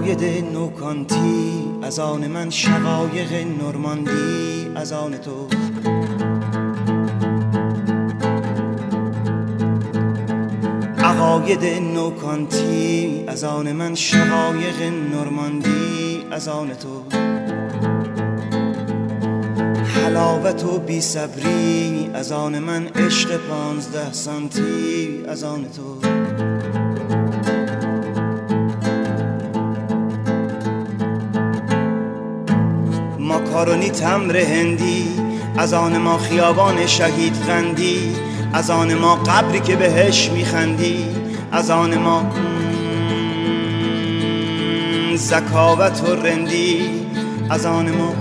عقاید نوکانتی، از آن من شقایق نورماندی، از آن تو عقاید نوکانتی، از آن من شقایق نورماندی، از آن تو حلاوت و بی صبری، از آن من عشق 15 سانتی، از آن تو ماکارونی تمر هندی، از آن ما خیابان شهید قندی، از آن ما قبری که بهش میخندی، از آن ما زکاوت و رندی، از آن ما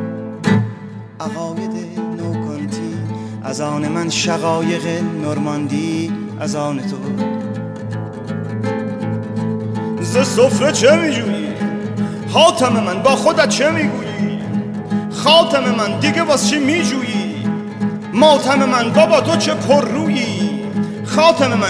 عقاید نوکانتی، از آن من شقایق نورماندی، از آن تو ز سفره چه میجویی؟ حاتم من با خودت چه میگویی؟ خاتم من دیگه واس چی میجویی؟ ماتم من بابا تو چه پر رویی؟ خاتم من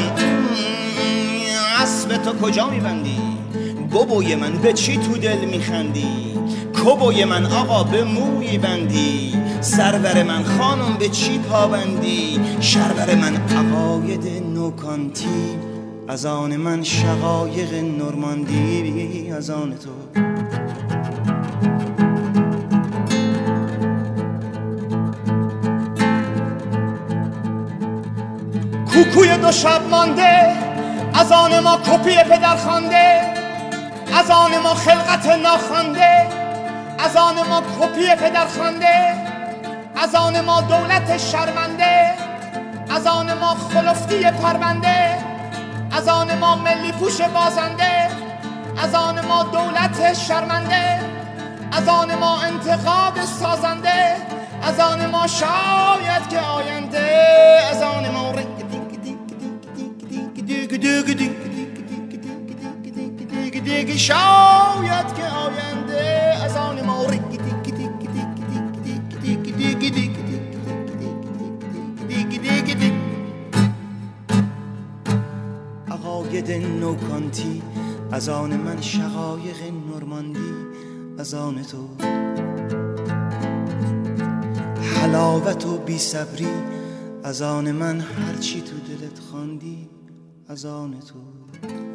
اسب تو کجا میبندی؟ بابوی من به چی تو دل میخندی؟ کبوی من آقا به موی بندی؟ سرور من خانم به چی پابندی؟ شرور من عقاید نوکانتی، از آن من شقایق نورماندی، از آن تو کوکوی دو شب مانده، از آن ما کپی پدر خوانده، از آن ما خلقت ناخوانده، از آن ما کپی پدر خوانده، از آن ما دولت شرمنده، از آن ما خلفتی پرونده، از آن ما ملی پوش بازنده، از آن ما دولت شرمنده، از آن ما انتقاد سازنده، از آن ما شاید که آینده، از آن ما شاید که آینده، از آن ما عقاید نوکانتی، از آن من شقایق نورماندی، از آن تو حلاوت و بی صبری، از آن من هرچی تو دلت خواندی، از آن تو